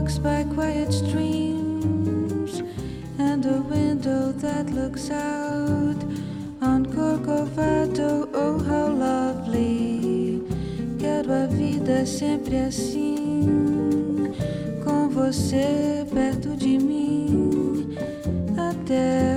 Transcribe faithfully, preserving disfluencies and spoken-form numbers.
walks by quiet streams and a window that looks out on Corcovado. Oh, how lovely. Quero a vida sempre assim, com você perto de mim, até